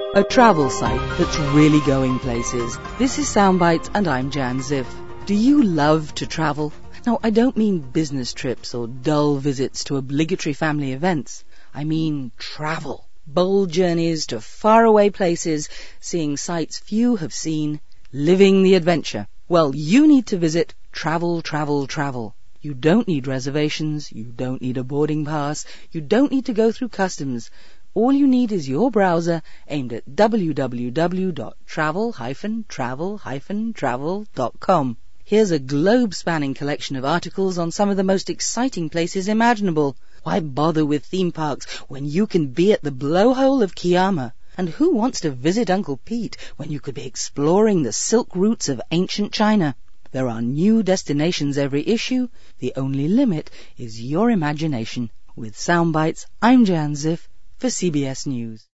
A travel site that's really going places. This is Soundbites and I'm Jan Ziff. Do you love to travel? Now, I don't mean business trips or dull visits to obligatory family events. I mean travel. Bold journeys to faraway places, seeing sights few have seen, living the adventure. Well, you need to visit Travel, Travel, Travel. You don't need reservations, you don't need a boarding pass, you don't need to go through customs. All you need is your browser aimed at www.travel-travel-travel.com. Here's a globe-spanning collection of articles on some of the most exciting places imaginable. Why bother with theme parks when you can be at the blowhole of Kiama? And who wants to visit Uncle Pete when you could be exploring the silk routes of ancient China? There are new destinations every issue. The only limit is your imagination. With Soundbites, I'm Jan Ziff for CBS News.